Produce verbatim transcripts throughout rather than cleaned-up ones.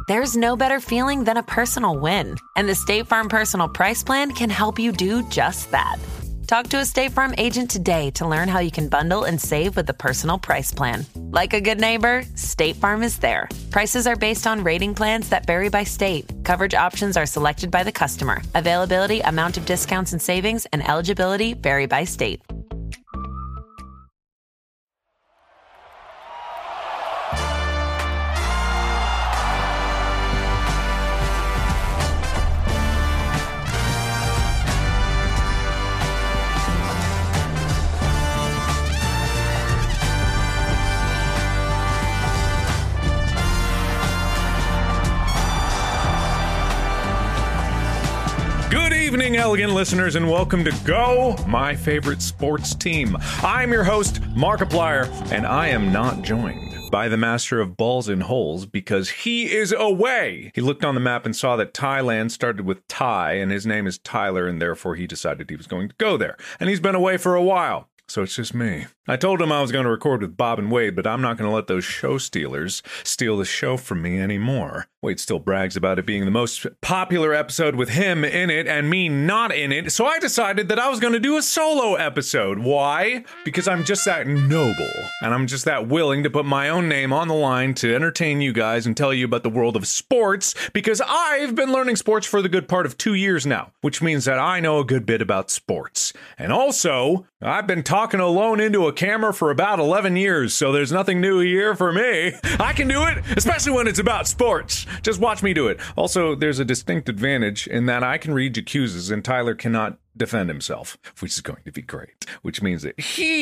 There's no better feeling than a personal win. And the State Farm Personal Price Plan can help you do just that. Talk to a State Farm agent today to learn how you can bundle and save with the Personal Price Plan. Like a good neighbor, State Farm is there. Prices are based on rating plans that vary by state. Coverage options are selected by the customer. Availability, amount of discounts and savings, and eligibility vary by state. Evening, elegant listeners, and welcome to Go, my favorite sports team. I'm your host, Markiplier, and I am not joined by the master of balls and holes because he is away. He looked on the map and saw that Thailand started with Thai, and his name is Tyler, and therefore he decided he was going to go there. And he's been away for a while. So it's just me. I told him I was going to record with Bob and Wade, but I'm not going to let those show stealers steal the show from me anymore. Wade still brags about it being the most popular episode with him in it and me not in it, so I decided that I was going to do a solo episode. Why? Because I'm just that noble, and I'm just that willing to put my own name on the line to entertain you guys and tell you about the world of sports, because I've been learning sports for the good part of two years now, which means that I know a good bit about sports. And also, I've been talking alone into a camera for about eleven years, so there's nothing new here for me. I can do it, especially when it's about sports. Just watch me do it. Also, there's a distinct advantage in that I can read accuses and Tyler cannot defend himself, which is going to be great. Which means that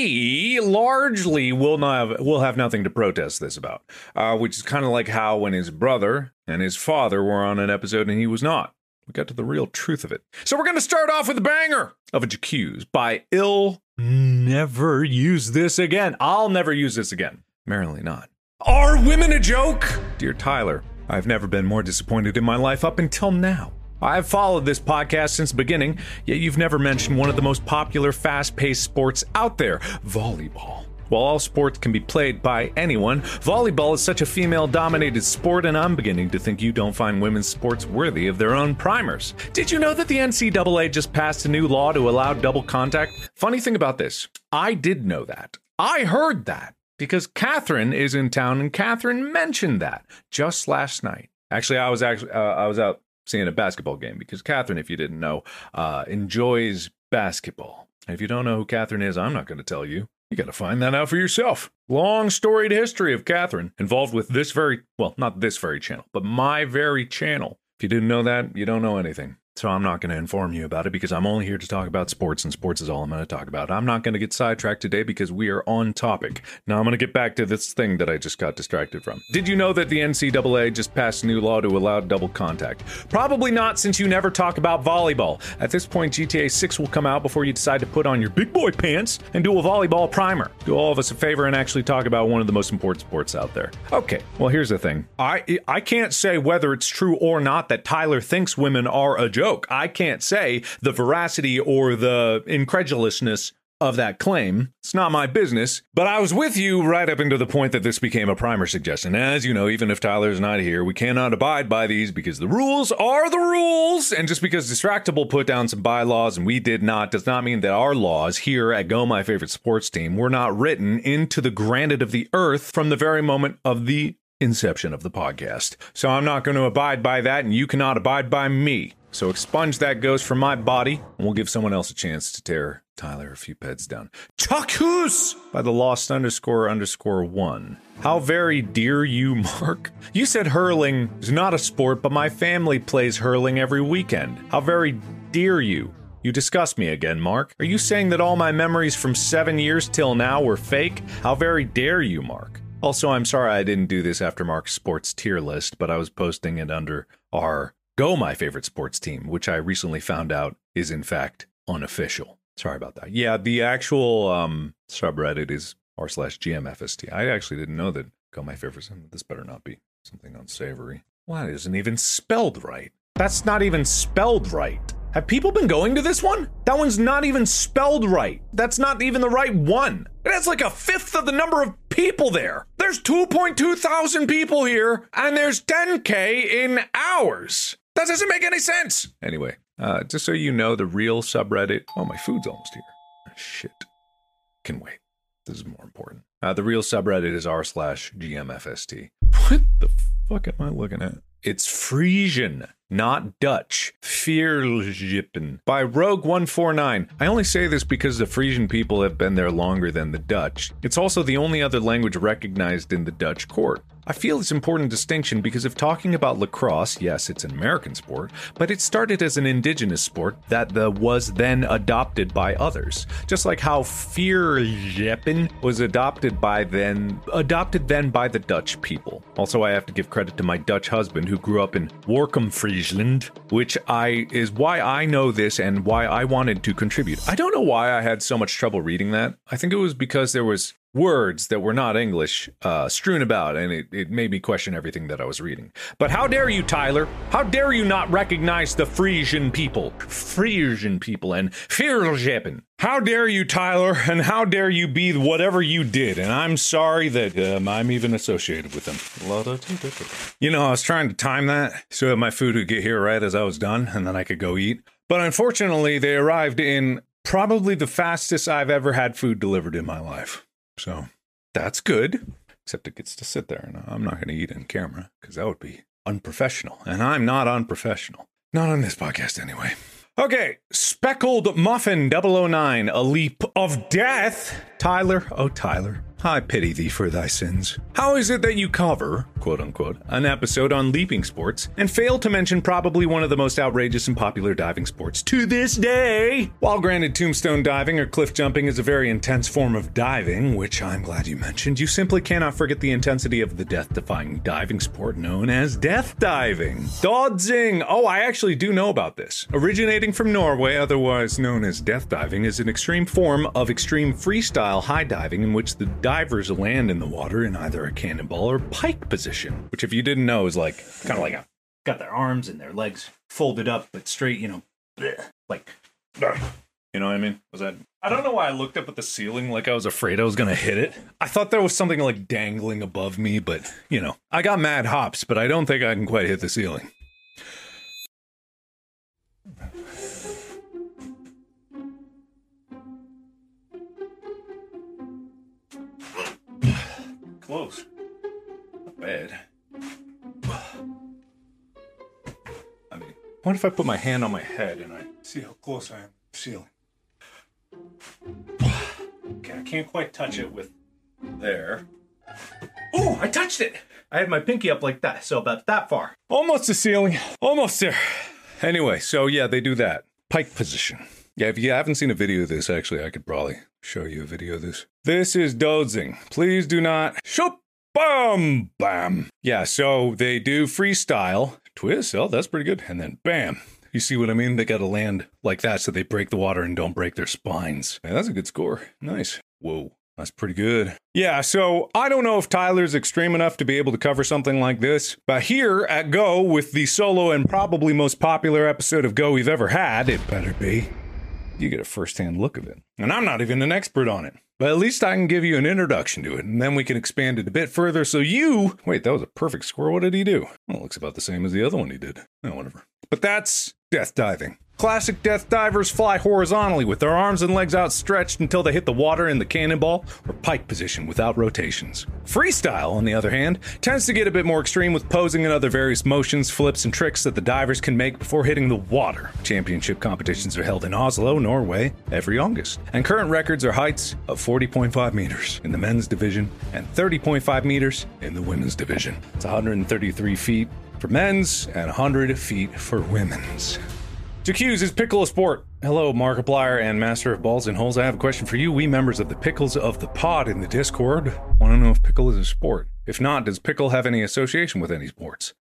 he largely will not have, will have nothing to protest this about. Uh, which is kind of like how when his brother and his father were on an episode and he was not. We got to the real truth of it. So we're going to start off with a banger of a J'accuse by Ill Never Use This Again. I'll never use this again. Apparently not. Are women a joke? Dear Tyler, I've never been more disappointed in my life up until now. I've followed this podcast since the beginning, yet you've never mentioned one of the most popular fast-paced sports out there, volleyball. While all sports can be played by anyone, volleyball is such a female-dominated sport, and I'm beginning to think you don't find women's sports worthy of their own primers. Did you know that the N C double A just passed a new law to allow double contact? Funny thing about this, I did know that. I heard that because Catherine is in town, and Catherine mentioned that just last night. Actually, I was actually uh, I was out seeing a basketball game because Catherine, if you didn't know, uh, enjoys basketball. And if you don't know who Catherine is, I'm not going to tell you. You got to find that out for yourself. Long storied history of Catherine involved with this very, well, not this very channel, but my very channel. If you didn't know that, you don't know anything. So I'm not going to inform you about it because I'm only here to talk about sports, and sports is all I'm going to talk about. I'm not going to get sidetracked today because we are on topic. Now I'm going to get back to this thing that I just got distracted from. Did you know that the N C double A just passed a new law to allow double contact? Probably not, since you never talk about volleyball. At this point, G T A six will come out before you decide to put on your big boy pants and do a volleyball primer. Do all of us a favor and actually talk about one of the most important sports out there. Okay, well here's the thing. I I can't say whether it's true or not that Tyler thinks women are a joke. I can't say the veracity or the incredulousness of that claim. It's not my business, but I was with you right up into the point that this became a primer suggestion. As you know, even if Tyler's not here, we cannot abide by these because the rules are the rules. And just because Distractable put down some bylaws and we did not, does not mean that our laws here at Go My Favorite Sports Team were not written into the granite of the earth from the very moment of the inception of the podcast. So I'm not going to abide by that, and you cannot abide by me. So expunge that ghost from my body, and we'll give someone else a chance to tear Tyler a few peds down. J'accuse by the lost underscore underscore one. How very dear you, Mark. You said hurling is not a sport, but my family plays hurling every weekend. How very dear you. You disgust me again, Mark. Are you saying that all my memories from seven years till now were fake? How very dare you, Mark. Also, I'm sorry I didn't do this after Mark's sports tier list, but I was posting it under our Go My Favorite Sports Team, which I recently found out is in fact unofficial. Sorry about that. Yeah, the actual um, subreddit is r slash gmfst. I actually didn't know that Go My Favorite. This better not be something unsavory. Well, that isn't even spelled right. That's not even spelled right. Have people been going to this one? That one's not even spelled right. That's not even the right one. It has like a fifth of the number of people there. There's two point two thousand people here, and there's ten K in hours. That doesn't make any sense. Anyway, uh, just so you know, the real subreddit... Oh, my food's almost here. Shit. Can wait. This is more important. Uh, the real subreddit is r slash gmfst. What the fuck am I looking at? It's Frisian, not Dutch. Vierlippen by Rogue one forty-nine. I only say this because the Frisian people have been there longer than the Dutch. It's also the only other language recognized in the Dutch court. I feel it's an important distinction because if talking about lacrosse, yes, it's an American sport, but it started as an indigenous sport that the, was then adopted by others. Just like how Vierlippen was adopted by then adopted then by the Dutch people. Also, I have to give credit to my Dutch husband who grew up in Workum, Friesland, which I is why I know this and why I wanted to contribute. I don't know why I had so much trouble reading that. I think it was because there was words that were not English uh, strewn about, and it, it made me question everything that I was reading. But how dare you, Tyler? How dare you not recognize the Frisian people? Frisian people and Vierlippen. How dare you, Tyler? And how dare you be whatever you did? And I'm sorry that um, I'm even associated with them. You know, I was trying to time that so that my food would get here right as I was done, and then I could go eat. But unfortunately, they arrived in probably the fastest I've ever had food delivered in my life. So that's good, except it gets to sit there, and I'm not going to eat it in camera because that would be unprofessional, and I'm not unprofessional. Not on this podcast anyway. Okay, Speckled Muffin double oh nine, a leap of death. Tyler, oh Tyler, I pity thee for thy sins. How is it that you cover, quote unquote, an episode on leaping sports and fail to mention probably one of the most outrageous and popular diving sports to this day? While granted tombstone diving or cliff jumping is a very intense form of diving, which I'm glad you mentioned, you simply cannot forget the intensity of the death-defying diving sport known as death diving. Dodging! Oh, I actually do know about this. Originating from Norway, otherwise known as death diving, is an extreme form of extreme freestyle high diving in which the divers land in the water in either a cannonball or pike position, which if you didn't know is like kind of like a, got their arms and their legs folded up but straight, you know, like, you know what I mean? Was that? I don't know why I looked up at the ceiling like I was afraid I was gonna hit it. I thought there was something like dangling above me, but you know, I got mad hops, but I don't think I can quite hit the ceiling. Close. Not bad. I mean, what if I put my hand on my head and I see how close I am to the ceiling? Okay, I can't quite touch it with there. Oh, I touched it! I had my pinky up like that, so about that far. Almost the ceiling. Almost there. Anyway, so yeah, they do that. Pike position. Yeah, if you haven't seen a video of this, actually, I could probably show you a video of this. This is dozing. Please do not. Shoop! Bam! Bam! Yeah, so they do freestyle. Twist. Oh, that's pretty good. And then bam. You see what I mean? They gotta land like that so they break the water and don't break their spines. Man, that's a good score. Nice. Whoa. That's pretty good. Yeah, so I don't know if Tyler's extreme enough to be able to cover something like this, but here at Go, with the solo and probably most popular episode of Go we've ever had, it better be, you get a first-hand look of it. And I'm not even an expert on it, but at least I can give you an introduction to it, and then we can expand it a bit further so you... Wait, that was a perfect score. What did he do? Well, it looks about the same as the other one he did. Oh, whatever. But that's death diving. Classic death divers fly horizontally with their arms and legs outstretched until they hit the water in the cannonball or pike position without rotations. Freestyle, on the other hand, tends to get a bit more extreme with posing and other various motions, flips, and tricks that the divers can make before hitting the water. Championship competitions are held in Oslo, Norway, every August, and current records are heights of forty point five meters in the men's division and thirty point five meters in the women's division. It's one hundred thirty-three feet for men's and one hundred feet for women's. J'accuse, is pickle a sport? Hello, Markiplier and Master of Balls and Holes. I have a question for you. We members of the Pickles of the Pod in the Discord want to know if pickle is a sport. If not, does pickle have any association with any sports?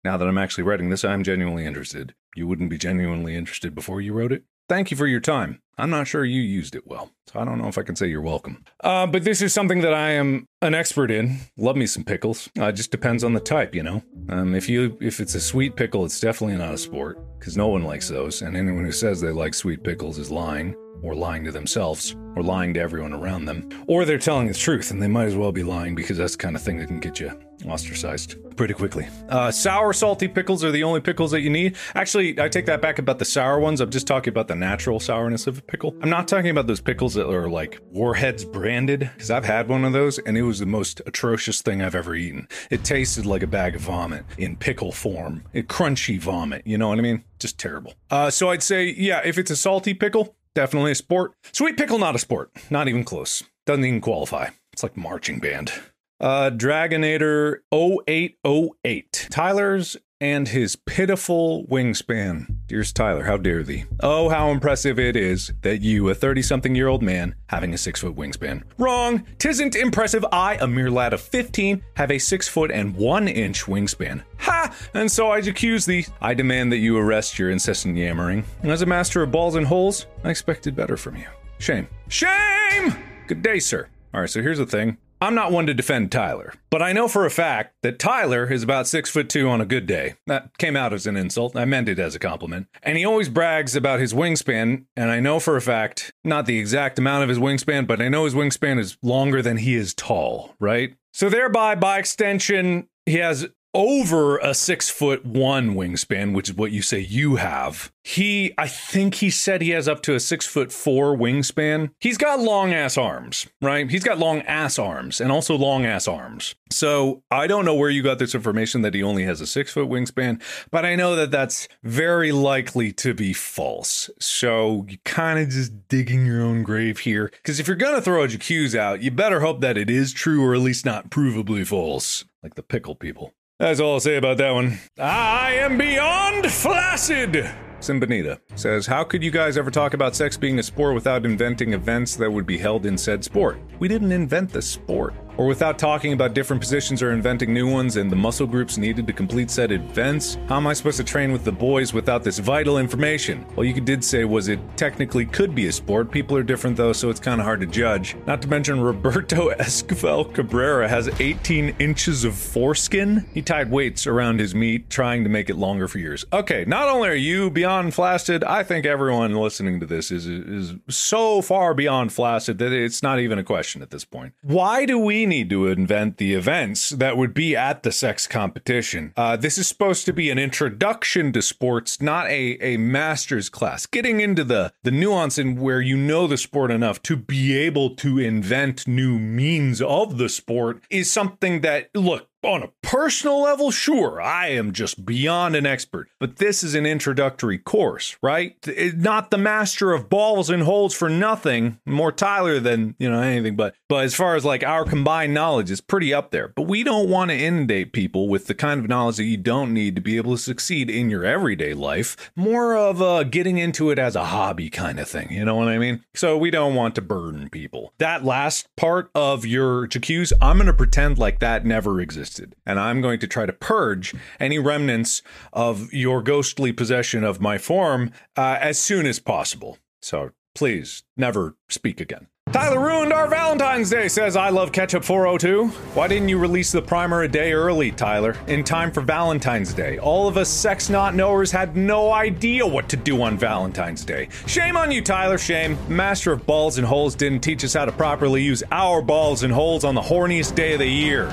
Now that I'm actually writing this, I'm genuinely interested. You wouldn't be genuinely interested before you wrote it? Thank you for your time. I'm not sure you used it well, so I don't know if I can say you're welcome. Uh, but this is something that I am an expert in. Love me some pickles. Uh, it just depends on the type, you know? Um, if you if it's a sweet pickle, it's definitely not a sport, because no one likes those, and anyone who says they like sweet pickles is lying, or lying to themselves, or lying to everyone around them, or they're telling the truth, and they might as well be lying, because that's the kind of thing that can get you ostracized pretty quickly. Uh, sour, salty pickles are the only pickles that you need. Actually, I take that back about the sour ones. I'm just talking about the natural sourness of a pickle. I'm not talking about those pickles that are like Warheads branded, because I've had one of those, and it was the most atrocious thing I've ever eaten. It tasted like a bag of vomit in pickle form. It crunchy vomit, you know what I mean? Just terrible. Uh, so I'd say, yeah, if it's a salty pickle, definitely a sport. Sweet pickle, not a sport. Not even close. Doesn't even qualify. It's like marching band. Uh, Dragonator oh eight oh eight. Tyler's and his pitiful wingspan. Dearest Tyler, how dare thee? Oh, how impressive it is that you, a thirty-something-year-old man, having a six-foot wingspan. Wrong! Tisn't impressive. I, a mere lad of fifteen, have a six-foot and one-inch wingspan. Ha! And so I accuse thee. I demand that you arrest your incessant yammering. As a master of balls and holes, I expected better from you. Shame. Shame! Good day, sir. All right, so here's the thing. I'm not one to defend Tyler, but I know for a fact that Tyler is about six foot two on a good day. That came out as an insult. I meant it as a compliment. And he always brags about his wingspan, and I know for a fact, not the exact amount of his wingspan, but I know his wingspan is longer than he is tall, right? So thereby, by extension, he has over a six foot one wingspan, which is what you say you have. He, I think he said he has up to a six foot four wingspan. He's got long ass arms, right? He's got long ass arms and also long ass arms. So I don't know where you got this information that he only has a six foot wingspan, but I know that that's very likely to be false. So you kind of just digging your own grave here. Because if you're going to throw a J'accuse out, you better hope that it is true or at least not provably false, like the pickle people. That's all I'll say about that one. I am beyond flaccid! Simbonita says, how could you guys ever talk about sex being a sport without inventing events that would be held in said sport? We didn't invent the sport. Or without talking about different positions or inventing new ones and the muscle groups needed to complete said events? How am I supposed to train with the boys without this vital information? All you did say was it technically could be a sport. People are different though, so it's kind of hard to judge. Not to mention Roberto Esquivel Cabrera has eighteen inches of foreskin. He tied weights around his meat, trying to make it longer for years. Okay, not only are you beyond flaccid, I think everyone listening to this is, is so far beyond flaccid that it's not even a question at this point. Why do we need to invent the events that would be at the sex competition? Uh, this is supposed to be an introduction to sports, not a, a master's class. Getting into the, the nuance in where you know the sport enough to be able to invent new means of the sport is something that, look, on a personal level, sure, I am just beyond an expert. But this is an introductory course, right? It's not the master of balls and holes for nothing. More Tyler than, you know, anything. But but as far as like our combined knowledge, it's pretty up there. But we don't want to inundate people with the kind of knowledge that you don't need to be able to succeed in your everyday life. More of a getting into it as a hobby kind of thing. You know what I mean? So we don't want to burden people. That last part of your J'accuse, I'm going to pretend like that never existed. And I'm going to try to purge any remnants of your ghostly possession of my form uh, as soon as possible. So please never speak again. Tyler ruined our Valentine's Day, says I love Ketchup four oh two. Why didn't you release the primer a day early, Tyler, in time for Valentine's Day? All of us sex not knowers had no idea what to do on Valentine's Day. Shame on you, Tyler, shame. Master of balls and holes didn't teach us how to properly use our balls and holes on the horniest day of the year.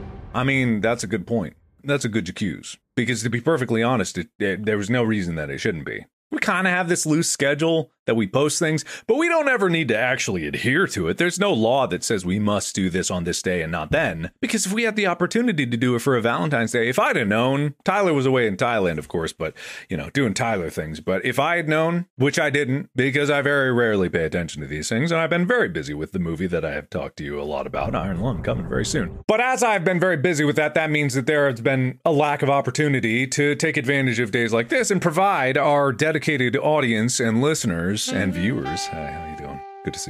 I mean, that's a good point. That's a good J'accuse. Because to be perfectly honest, it, it, there was no reason that it shouldn't be. We kind of have this loose schedule that we post things, but we don't ever need to actually adhere to it. There's no law that says we must do this on this day and not then. Because if we had the opportunity to do it for a Valentine's Day, if I'd have known, Tyler was away in Thailand, of course, but, you know, doing Tyler things. But if I had known, which I didn't, because I very rarely pay attention to these things, and I've been very busy with the movie that I have talked to you a lot about, Iron Lung, coming very soon. But as I've been very busy with that, that means that there has been a lack of opportunity to take advantage of days like this and provide our dedicated audience and listeners and viewers. Hi, how you doing? Good to see you.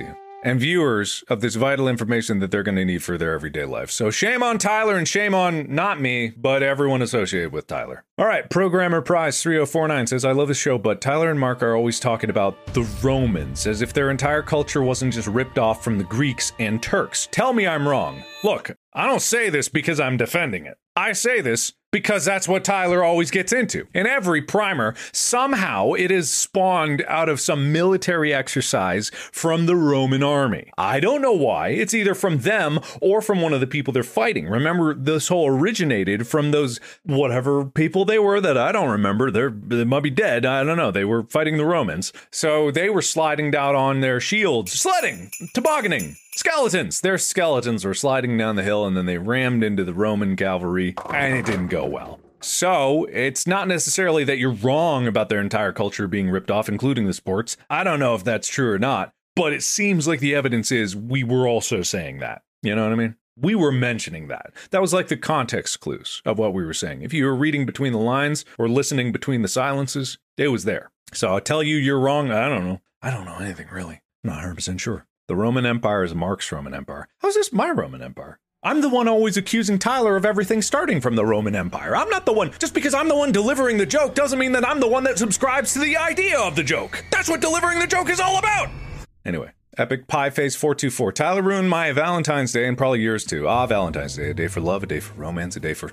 and viewers of this vital information that they're going to need for their everyday life. So shame on Tyler and shame on not me, but everyone associated with Tyler. All right, Programmer Prize three oh four nine says, I love the show, but Tyler and Mark are always talking about the Romans as if their entire culture wasn't just ripped off from the Greeks and Turks. Tell me I'm wrong. Look, I don't say this because I'm defending it. I say this because that's what Tyler always gets into. In every primer, somehow it is spawned out of some military exercise from the Roman army. I don't know why. It's either from them or from one of the people they're fighting. Remember, this whole originated from those whatever people they were that I don't remember. They're, they might be dead. I don't know. They were fighting the Romans. So they were sliding down on their shields, sledding, tobogganing. Skeletons! Their skeletons were sliding down the hill and then they rammed into the Roman cavalry and it didn't go well. So it's not necessarily that you're wrong about their entire culture being ripped off, including the sports. I don't know if that's true or not, but it seems like the evidence is we were also saying that. You know what I mean? We were mentioning that. That was like the context clues of what we were saying. If you were reading between the lines or listening between the silences, it was there. So I'll tell you you're wrong. I don't know. I don't know anything really. I'm not one hundred percent sure. The Roman Empire is Mark's Roman Empire. How's this my Roman Empire? I'm the one always accusing Tyler of everything starting from the Roman Empire. I'm not the one. Just because I'm the one delivering the joke doesn't mean that I'm the one that subscribes to the idea of the joke. That's what delivering the joke is all about. Anyway, Epic Pie Face four two four. Tyler ruined my Valentine's Day and probably yours too. Ah, Valentine's Day. A day for love, a day for romance, a day for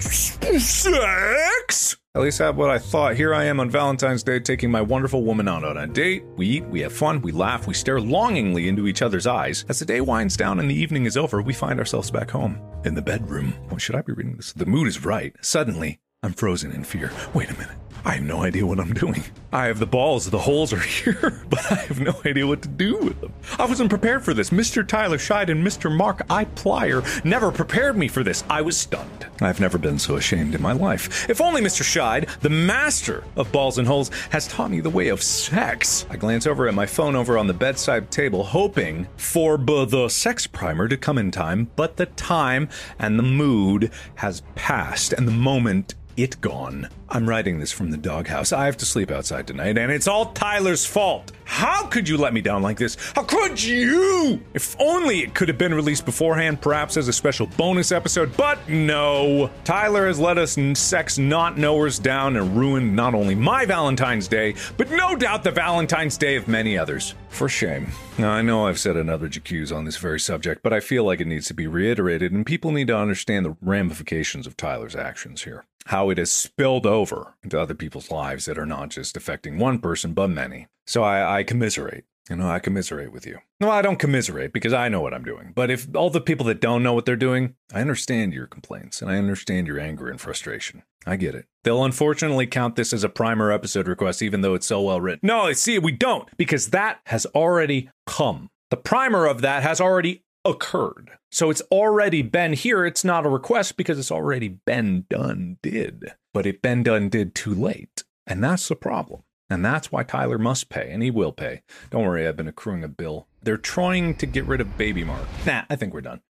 sex. At least that's what I thought. Here I am on Valentine's Day taking my wonderful woman out on a date. We eat, we have fun, we laugh, we stare longingly into each other's eyes. As the day winds down and the evening is over, we find ourselves back home in the bedroom. Oh, should I be reading this? The mood is right. Suddenly, I'm frozen in fear. Wait a minute. I have no idea what I'm doing. I have the balls, the holes are here, but I have no idea what to do with them. I wasn't prepared for this. Mister Tyler Scheid and Mister Mark I. Plyer never prepared me for this. I was stunned. I've never been so ashamed in my life. If only Mister Scheid, the master of balls and holes, has taught me the way of sex. I glance over at my phone over on the bedside table, hoping for b- the sex primer to come in time, but the time and the mood has passed, and the moment it gone. I'm writing this from the doghouse. I have to sleep outside tonight, and it's all Tyler's fault. How could you let me down like this? How could you? If only it could have been released beforehand, perhaps as a special bonus episode, but no. Tyler has let us sex not knowers down and ruined not only my Valentine's Day, but no doubt the Valentine's Day of many others. For shame. Now, I know I've said another J'accuse on this very subject, but I feel like it needs to be reiterated, and people need to understand the ramifications of Tyler's actions here. How it has spilled over into other people's lives that are not just affecting one person, but many. So I, I commiserate. You know, I commiserate with you. No, I don't commiserate because I know what I'm doing. But if all the people that don't know what they're doing, I understand your complaints and I understand your anger and frustration. I get it. They'll unfortunately count this as a primer episode request, even though it's so well written. No, see, we don't, because that has already come. The primer of that has already occurred. So it's already been here. It's not a request because it's already been done did. But it been done did too late. And that's the problem. And that's why Tyler must pay, and he will pay. Don't worry, I've been accruing a bill. They're trying to get rid of Baby Mark. Nah, I think we're done.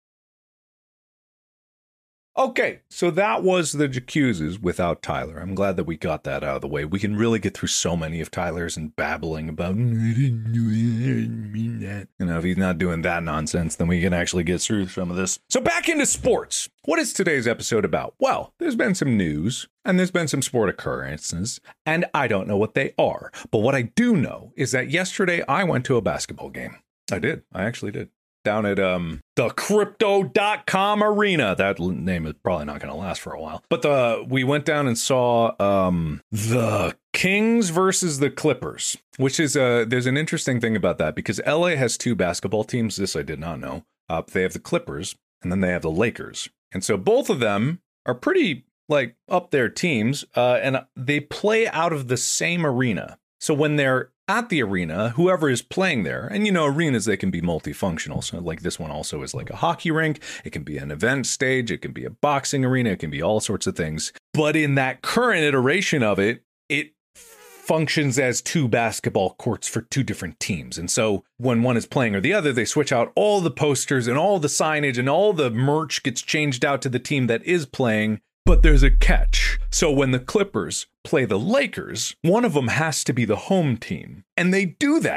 Okay, so that was the J'accuses without Tyler. I'm glad that we got that out of the way. We can really get through so many of Tyler's and babbling about, I didn't do it, I didn't mean that. You know, if he's not doing that nonsense, then we can actually get through some of this. So back into sports. What is today's episode about? Well, there's been some news, and there's been some sport occurrences, and I don't know what they are. But what I do know is that yesterday I went to a basketball game. I did. I actually did. Down at um the crypto dot com arena. That name is probably not going to last for a while. But the we went down and saw um the Kings versus the Clippers, which is uh there's an interesting thing about that because L A has two basketball teams. This I did not know. Uh, they have the Clippers and then they have the Lakers. And so both of them are pretty like up there teams uh, and they play out of the same arena. So when they're at the arena, whoever is playing there, and you know, arenas, they can be multifunctional. So like this one also is like a hockey rink. It can be an event stage. It can be a boxing arena. It can be all sorts of things. But in that current iteration of it, it functions as two basketball courts for two different teams. And so when one is playing or the other, they switch out all the posters and all the signage and all the merch gets changed out to the team that is playing. But there's a catch. So when the Clippers play the Lakers, one of them has to be the home team. And they do that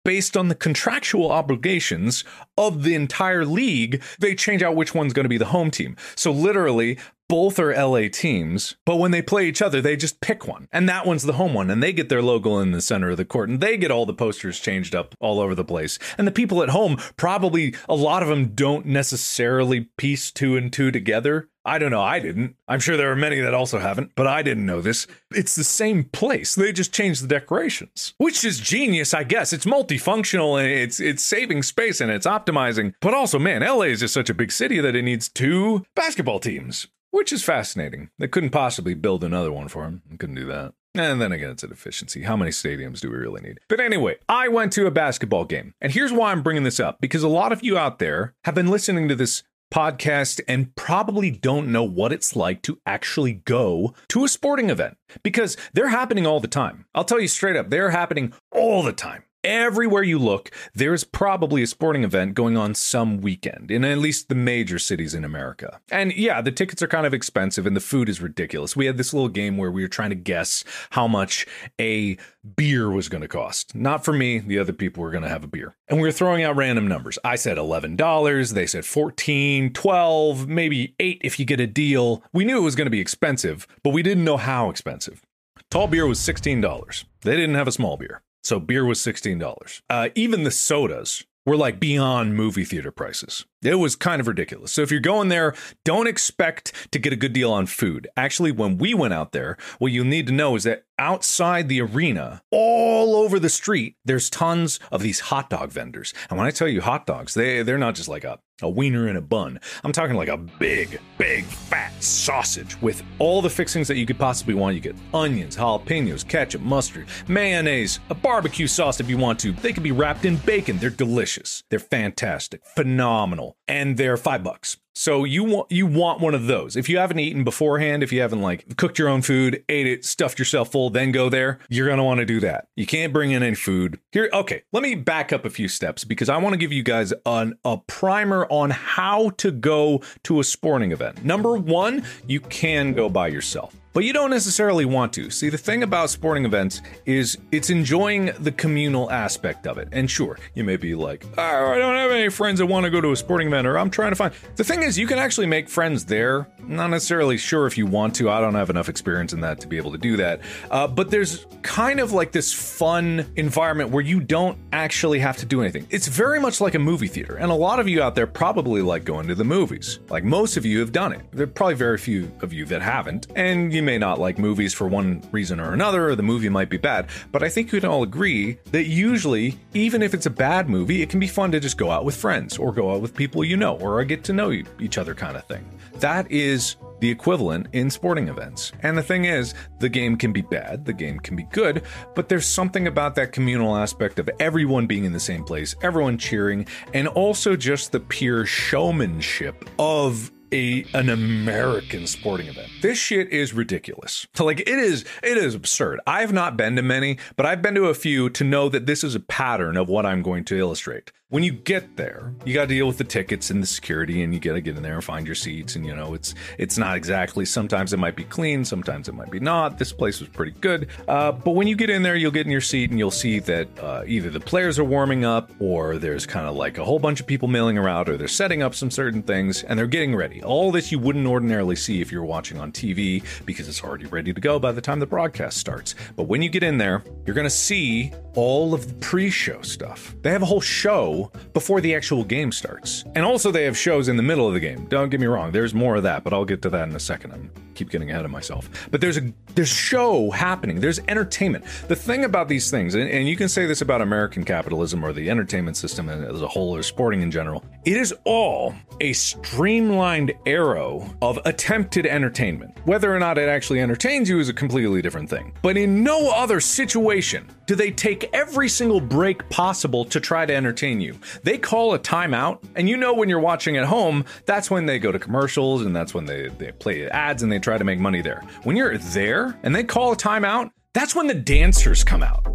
based on the contractual obligations of the entire league, they change out which one's going to be the home team. So literally, both are L A teams, but when they play each other, they just pick one. And that one's the home one. And they get their logo in the center of the court. And they get all the posters changed up all over the place. And the people at home, probably a lot of them don't necessarily piece two and two together. I don't know. I didn't. I'm sure there are many that also haven't, but I didn't know this. It's the same place. They just changed the decorations, which is genius, I guess. It's multifunctional and it's it's saving space and it's optimizing. But also, man, L A is just such a big city that it needs two basketball teams, which is fascinating. They couldn't possibly build another one for them. They couldn't do that. And then again, it's an efficiency. How many stadiums do we really need? But anyway, I went to a basketball game. And here's why I'm bringing this up. Because a lot of you out there have been listening to this podcast and probably don't know what it's like to actually go to a sporting event. Because they're happening all the time. I'll tell you straight up, they're happening all the time. Everywhere you look, there's probably a sporting event going on some weekend in at least the major cities in America. And yeah, the tickets are kind of expensive and the food is ridiculous. We had this little game where we were trying to guess how much a beer was going to cost. Not for me. The other people were going to have a beer. And we were throwing out random numbers. I said eleven dollars. They said fourteen, twelve, maybe eight if you get a deal. We knew it was going to be expensive, but we didn't know how expensive. Tall beer was sixteen dollars. They didn't have a small beer. So beer was sixteen dollars. Uh, even the sodas were like beyond movie theater prices. It was kind of ridiculous. So if you're going there, don't expect to get a good deal on food. Actually, when we went out there, what you'll need to know is that outside the arena, all over the street, there's tons of these hot dog vendors. And when I tell you hot dogs, they, they're not just like a, a wiener in a bun. I'm talking like a big, big, fat sausage with all the fixings that you could possibly want. You get onions, jalapenos, ketchup, mustard, mayonnaise, a barbecue sauce if you want to. They can be wrapped in bacon. They're delicious. They're fantastic, phenomenal. And they're five bucks. So you want you want one of those. If you haven't eaten beforehand, if you haven't like cooked your own food, ate it, stuffed yourself full, then go there, you're going to want to do that. You can't bring in any food. Here, okay, let me back up a few steps because I want to give you guys an, a primer on how to go to a sporting event. Number one, you can go by yourself. But you don't necessarily want to. See, the thing about sporting events is it's enjoying the communal aspect of it. And sure, you may be like, oh, I don't have any friends that want to go to a sporting event, or I'm trying to find. The thing is, you can actually make friends there. Not necessarily sure if you want to. I don't have enough experience in that to be able to do that. Uh, but there's kind of like this fun environment where you don't actually have to do anything. It's very much like a movie theater. And a lot of you out there probably like going to the movies. Like most of you have done it. There are probably very few of you that haven't. And you may not like movies for one reason or another, or the movie might be bad, but I think we can all agree that usually, even if it's a bad movie, it can be fun to just go out with friends or go out with people you know, or a get to know each other kind of thing. That is the equivalent in sporting events. And the thing is, the game can be bad, the game can be good, but there's something about that communal aspect of everyone being in the same place, everyone cheering, and also just the pure showmanship of A, an American sporting event. This shit is ridiculous. Like it is, it is absurd. I've not been to many, but I've been to a few to know that this is a pattern of what I'm going to illustrate. When you get there, you got to deal with the tickets and the security, and you got to get in there and find your seats. And you know, it's it's not exactly. Sometimes it might be clean, sometimes it might be not. This place was pretty good, uh, but when you get in there, you'll get in your seat and you'll see that uh, either the players are warming up, or there's kind of like a whole bunch of people milling around, or they're setting up some certain things and they're getting ready. All this you wouldn't ordinarily see if you're watching on T V because it's already ready to go by the time the broadcast starts. But when you get in there, you're going to see all of the pre-show stuff. They have a whole show before the actual game starts. And also they have shows in the middle of the game. Don't get me wrong, there's more of that, but I'll get to that in a second. I'm keep getting ahead of myself. But there's a there's show happening. There's entertainment. The thing about these things, and, and you can say this about American capitalism or the entertainment system as a whole, or sporting in general, it is all a streamlined arrow of attempted entertainment. Whether or not it actually entertains you is a completely different thing. But in no other situation do they take every single break possible to try to entertain you. They call a timeout, and you know when you're watching at home, that's when they go to commercials, and that's when they, they play ads, and they try to make money there. When you're there, and they call a timeout, that's when the dancers come out.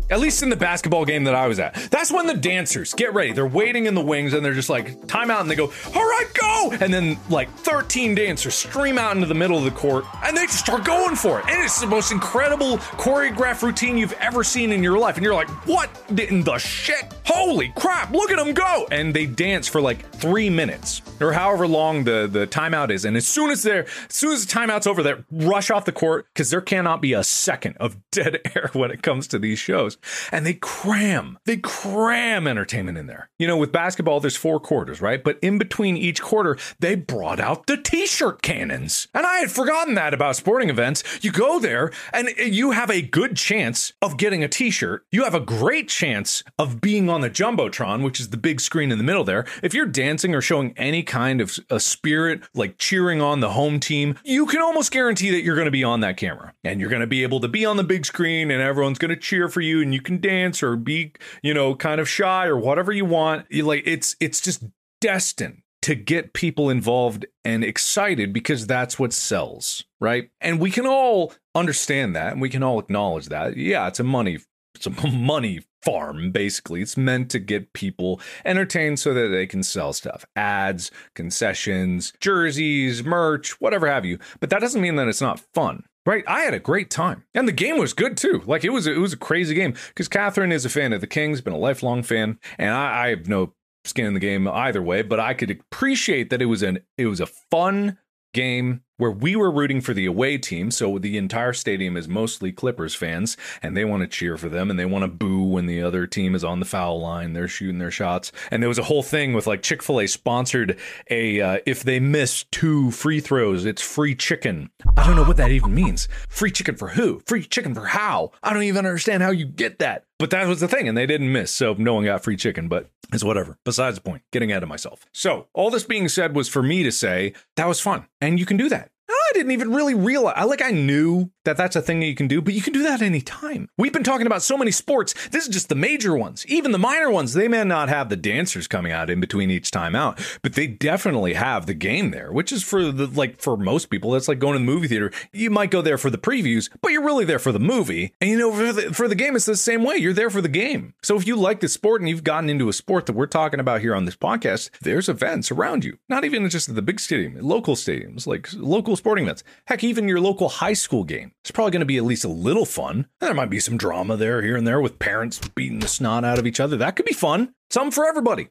At least in the basketball game that I was at. That's when the dancers get ready. They're waiting in the wings and they're just like, time out, and they go, all right, go. And then like thirteen dancers stream out into the middle of the court and they just start going for it. And it's the most incredible choreographed routine you've ever seen in your life. And you're like, what in the shit? Holy crap, look at them go. And they dance for like three minutes or however long the, the timeout is. And as soon as they're, as soon as the timeout's over, they rush off the court because there cannot be a second of dead air when it comes to these shows. And they cram, they cram entertainment in there. You know, with basketball, there's four quarters, right? But in between each quarter, they brought out the t-shirt cannons. And I had forgotten that about sporting events. You go there and you have a good chance of getting a t-shirt. You have a great chance of being on the Jumbotron, which is the big screen in the middle there. If you're dancing or showing any kind of a spirit, like cheering on the home team, you can almost guarantee that you're going to be on that camera. And you're going to be able to be on the big screen and everyone's going to cheer for you and you can dance or be, you know, kind of shy or whatever you want. You like it's it's just destined to get people involved and excited because that's what sells, right? And we can all understand that and we can all acknowledge that. Yeah, it's a money it's a money farm, basically. It's meant to get people entertained so that they can sell stuff. Ads, concessions, jerseys, merch, whatever have you. But that doesn't mean that it's not fun. Right, I had a great time, and the game was good too. Like it was, it was a crazy game because Catherine is a fan of the Kings, been a lifelong fan, and I, I have no skin in the game either way. But I could appreciate that it was an, it was a fun game where we were rooting for the away team. So the entire stadium is mostly Clippers fans and they want to cheer for them and they want to boo when the other team is on the foul line. They're shooting their shots. And there was a whole thing with like Chick-fil-A sponsored a, uh, if they miss two free throws, it's free chicken. I don't know what that even means. Free chicken for who? Free chicken for how? I don't even understand how you get that. But that was the thing, and they didn't miss, so no one got free chicken, but it's whatever. Besides the point, getting ahead of myself. So all this being said was for me to say, that was fun, and you can do that. I didn't even really realize, I like I knew that that's a thing that you can do, but you can do that anytime. We've been talking about so many sports. This is just the major ones. Even the minor ones, they may not have the dancers coming out in between each time out, but they definitely have the game there, which is for the, like for most people, that's like going to the movie theater. You might go there for the previews, but you're really there for the movie. And you know, for the, for the game, it's the same way. You're there for the game. So if you like the sport and you've gotten into a sport that we're talking about here on this podcast, there's events around you. Not even just at the big stadium, local stadiums, like local sporting events. Heck, even your local high school game. It's probably going to be at least a little fun. There might be some drama there, here and there, with parents beating the snot out of each other. That could be fun. Something for everybody.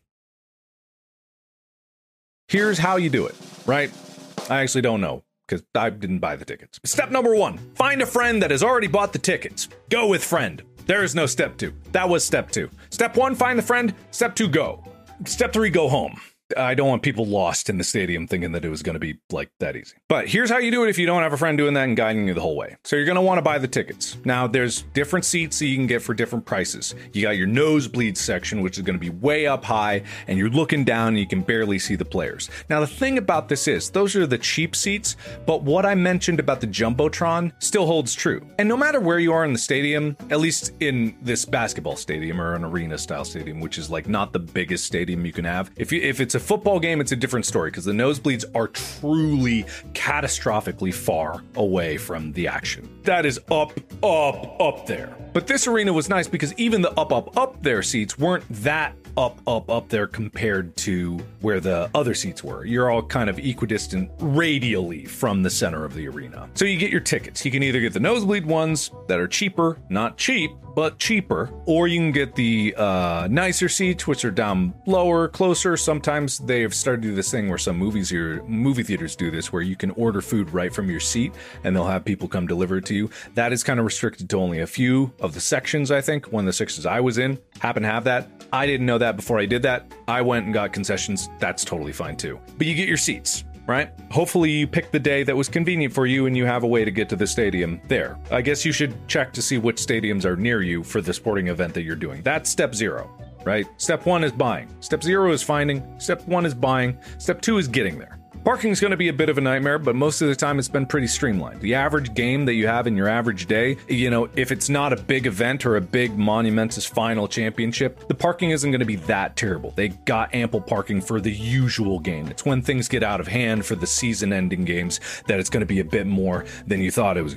Here's how you do it, right? I actually don't know, because I didn't buy the tickets. Step number one, find a friend that has already bought the tickets. Go with friend. There is no step two. That was step two. Step one, find the friend. Step two, go. Step three, go home. I don't want people lost in the stadium thinking that it was going to be like that easy. But here's how you do it if you don't have a friend doing that and guiding you the whole way. So you're going to want to buy the tickets. Now, there's different seats that you can get for different prices. You got your nosebleed section, which is going to be way up high, and you're looking down and you can barely see the players. Now, the thing about this is, those are the cheap seats, but what I mentioned about the Jumbotron still holds true. And no matter where you are in the stadium, at least in this basketball stadium or an arena style stadium, which is like not the biggest stadium you can have, if you, if it's a football game, it's a different story because the nosebleeds are truly catastrophically far away from the action. That is up, up, up there. But this arena was nice because even the up, up, up there seats weren't that up, up, up there compared to where the other seats were. You're all kind of equidistant radially from the center of the arena. So you get your tickets. You can either get the nosebleed ones that are cheaper, not cheap, but cheaper, or you can get the uh, nicer seats, which are down lower, closer. Sometimes they have started to do this thing where some movies here, movie theaters do this, where you can order food right from your seat and they'll have people come deliver it to you. That is kind of restricted to only a few of the sections, I think. One of the sections I was in happened to have that. I didn't know that before I did that. I went and got concessions. That's totally fine too. But you get your seats, right? Hopefully you picked the day that was convenient for you and you have a way to get to the stadium there. I guess you should check to see which stadiums are near you for the sporting event that you're doing. That's step zero, right? Step one is buying. Step zero is finding. Step one is buying. Step two is getting there. Parking is going to be a bit of a nightmare, but most of the time it's been pretty streamlined. The average game that you have in your average day, you know, if it's not a big event or a big monumentous final championship, the parking isn't going to be that terrible. They got ample parking for the usual game. It's when things get out of hand for the season-ending games that it's going to be a bit more than you thought it was going to be.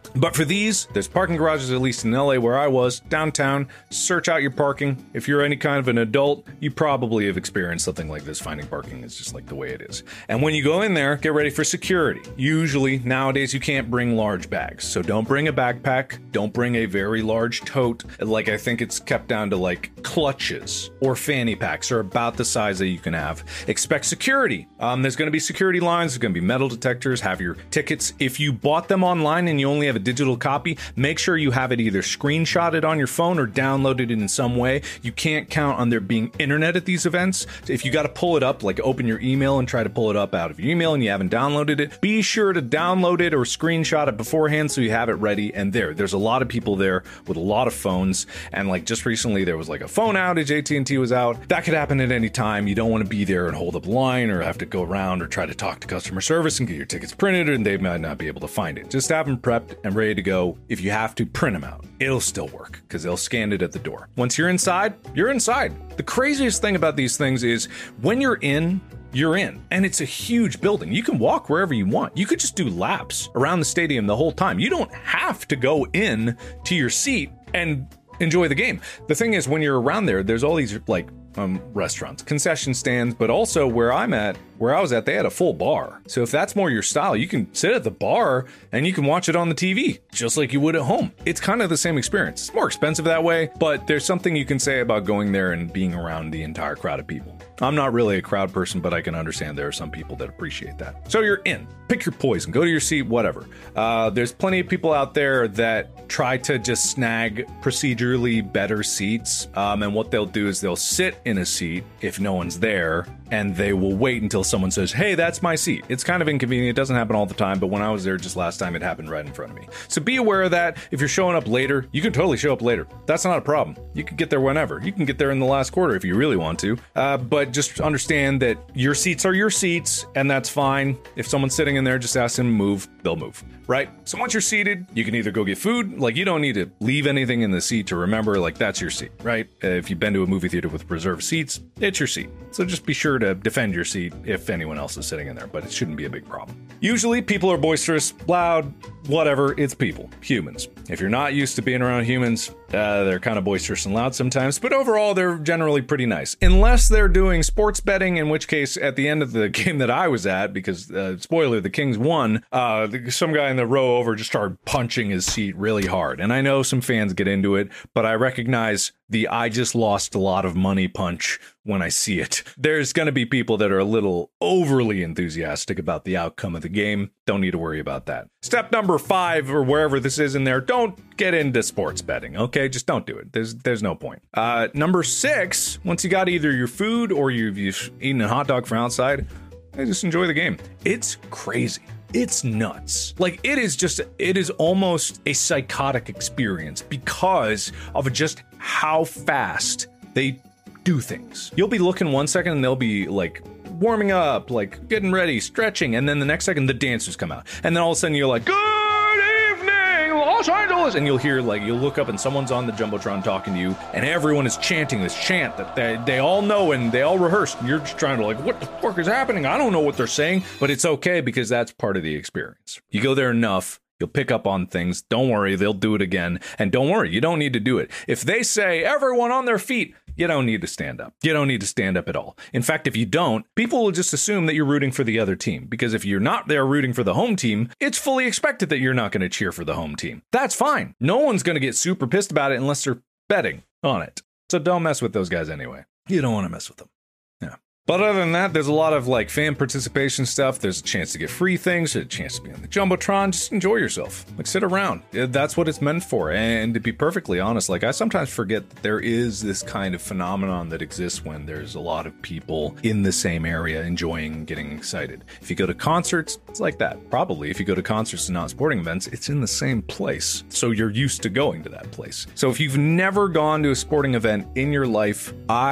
But for these, there's parking garages, at least in L A where I was, downtown. Search out your parking. If you're any kind of an adult, you probably have experienced something like this. Finding parking is just like the way it is. And when you go in there, get ready for security. Usually, nowadays, you can't bring large bags. So don't bring a backpack. Don't bring a very large tote. Like, I think it's kept down to like clutches or fanny packs are about the size that you can have. Expect security. Um, there's going to be security lines. There's going to be metal detectors. Have your tickets. If you bought them online and you only have a digital copy, make sure you have it either screenshotted on your phone or downloaded it in some way. You can't count on there being internet at these events. If you got to pull it up, like open your email and try to pull it up out of your email and you haven't downloaded it, be sure to download it or screenshot it beforehand so you have it ready. And there, there's a lot of people there with a lot of phones. And like just recently, there was like a phone outage. A T and T was out. That could happen at any time. You don't want to be there and hold up the line or have to go around or try to talk to customer service and get your tickets printed, and they might not be able to find it. Just have them prepped and ready to go. If you have to, print them out. It'll still work because they'll scan it at the door. Once you're inside, you're inside. The craziest thing about these things is when you're in, you're in. And it's a huge building. You can walk wherever you want. You could just do laps around the stadium the whole time. You don't have to go in to your seat and enjoy the game. The thing is, when you're around there, there's all these like um, restaurants, concession stands, but also where I'm at, where I was at, they had a full bar. So if that's more your style, you can sit at the bar and you can watch it on the T V, just like you would at home. It's kind of the same experience. It's more expensive that way, but there's something you can say about going there and being around the entire crowd of people. I'm not really a crowd person, but I can understand there are some people that appreciate that. So you're in. Pick your poison. Go to your seat, whatever. Uh, there's plenty of people out there that try to just snag procedurally better seats. Um, and what they'll do is they'll sit in a seat if no one's there, and they will wait until someone says, hey, that's my seat. It's kind of inconvenient. It doesn't happen all the time, but when I was there just last time, it happened right in front of me. So be aware of that. If you're showing up later, you can totally show up later. That's not a problem. You can get there whenever. You can get there in the last quarter if you really want to. Uh, but just understand that your seats are your seats, and that's fine. If someone's sitting in there, just ask them to move. They'll move, right? So once you're seated, you can either go get food. Like, you don't need to leave anything in the seat to remember, like, that's your seat, right? Uh, if you've been to a movie theater with reserved seats, it's your seat. So just be sure to defend your seat if anyone else is sitting in there, but it shouldn't be a big problem. Usually people are boisterous, loud, whatever. It's people, humans. If you're not used to being around humans, uh, they're kind of boisterous and loud sometimes, but overall they're generally pretty nice. Unless they're doing sports betting, in which case at the end of the game that I was at, because uh, spoiler, the Kings won, uh, some guy in the row over just started punching his seat really hard. And I know some fans get into it, but I recognize the I just lost a lot of money punch when I see it. There's going to be people that are a little overly enthusiastic about the outcome of the game. Don't need to worry about that. Step number five, or wherever this is in there, don't get into sports betting, okay? Just don't do it. There's there's no point. Uh, number six, once you got either your food or you've, you've eaten a hot dog from outside, just enjoy the game. It's crazy. It's nuts. Like, it is just, it is almost a psychotic experience because of just how fast they do things. You'll be looking one second and they'll be like warming up, like getting ready, stretching, and then the next second the dancers come out. And then all of a sudden you're like, good evening, Los Angeles! And you'll hear, like, you'll look up and someone's on the Jumbotron talking to you, and everyone is chanting this chant that they, they all know and they all rehearsed. And you're just trying to, like, what the fuck is happening? I don't know what they're saying, but it's okay because that's part of the experience. You go there enough, you'll pick up on things. Don't worry, they'll do it again. And don't worry, you don't need to do it. If they say, everyone on their feet, you don't need to stand up. You don't need to stand up at all. In fact, if you don't, people will just assume that you're rooting for the other team. Because if you're not there rooting for the home team, it's fully expected that you're not going to cheer for the home team. That's fine. No one's going to get super pissed about it unless they're betting on it. So don't mess with those guys anyway. You don't want to mess with them. Yeah. But other than that, there's a lot of like fan participation stuff. There's a chance to get free things, there's a chance to be on the Jumbotron. Just enjoy yourself. Like, sit around. That's what it's meant for. And to be perfectly honest, like, I sometimes forget that there is this kind of phenomenon that exists when there's a lot of people in the same area enjoying, getting excited. If you go to concerts, it's like that. Probably if you go to concerts and not sporting events, it's in the same place. So you're used to going to that place. So if you've never gone to a sporting event in your life, I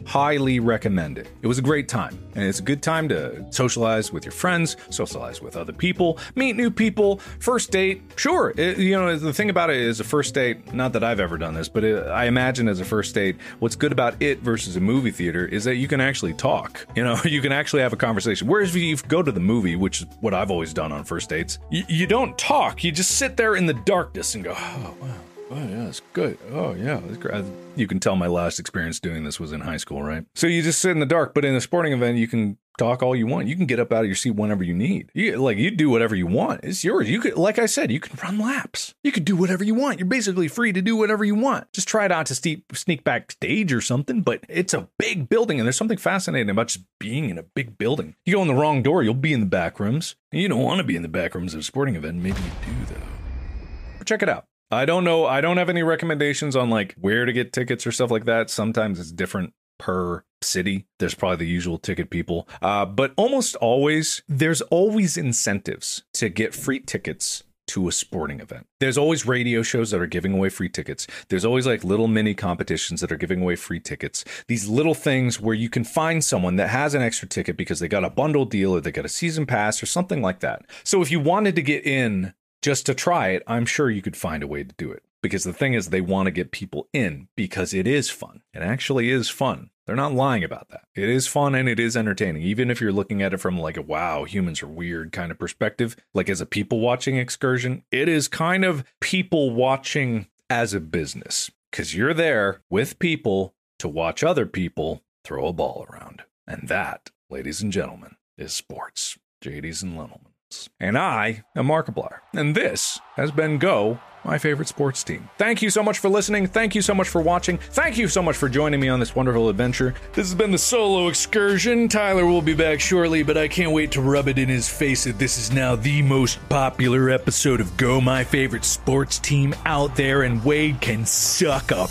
highly recommend it. It was a great time, and it's a good time to socialize with your friends, socialize with other people, meet new people, first date. Sure, it, you know, the thing about it is a first date, not that I've ever done this, but it, I imagine as a first date, what's good about it versus a movie theater is that you can actually talk. You know, you can actually have a conversation. Whereas if you go to the movie, which is what I've always done on first dates, you, you don't talk. You just sit there in the darkness and go, oh, wow. Oh, yeah, it's good. Oh, yeah. It's great. You can tell my last experience doing this was in high school, right? So you just sit in the dark, but in a sporting event, you can talk all you want. You can get up out of your seat whenever you need. You, like, you do whatever you want. It's yours. You could, like I said, you can run laps. You could do whatever you want. You're basically free to do whatever you want. Just try not to sneak, sneak backstage or something, but it's a big building, and there's something fascinating about just being in a big building. You go in the wrong door, you'll be in the back rooms. You don't want to be in the back rooms of a sporting event. Maybe you do, though. But check it out. I don't know. I don't have any recommendations on like where to get tickets or stuff like that. Sometimes it's different per city. There's probably the usual ticket people. Uh, but almost always, there's always incentives to get free tickets to a sporting event. There's always radio shows that are giving away free tickets. There's always like little mini competitions that are giving away free tickets. These little things where you can find someone that has an extra ticket because they got a bundle deal or they got a season pass or something like that. So if you wanted to get in just to try it, I'm sure you could find a way to do it. Because the thing is, they want to get people in because it is fun. It actually is fun. They're not lying about that. It is fun and it is entertaining. Even if you're looking at it from like a, wow, humans are weird kind of perspective, like as a people watching excursion, it is kind of people watching as a business. Because you're there with people to watch other people throw a ball around. And that, ladies and gentlemen, is sports. J Ds and Lendelman. And I am Markiplier. And this has been Go, my favorite sports team. Thank you so much for listening. Thank you so much for watching. Thank you so much for joining me on this wonderful adventure. This has been the solo excursion. Tyler will be back shortly, but I can't wait to rub it in his face that this is now the most popular episode of Go, my favorite sports team out there, and Wade can suck a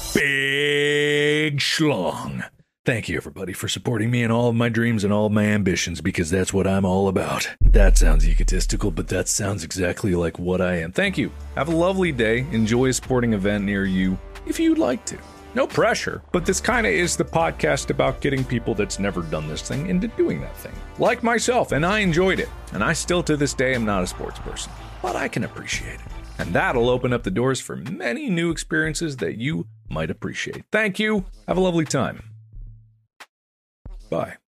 big schlong. Thank you, everybody, for supporting me in all of my dreams and all of my ambitions, because that's what I'm all about. That sounds egotistical, but that sounds exactly like what I am. Thank you. Have a lovely day. Enjoy a sporting event near you, if you'd like to. No pressure, but this kind of is the podcast about getting people that's never done this thing into doing that thing. Like myself, and I enjoyed it. And I still, to this day, am not a sports person, but I can appreciate it. And that'll open up the doors for many new experiences that you might appreciate. Thank you. Have a lovely time. Bye.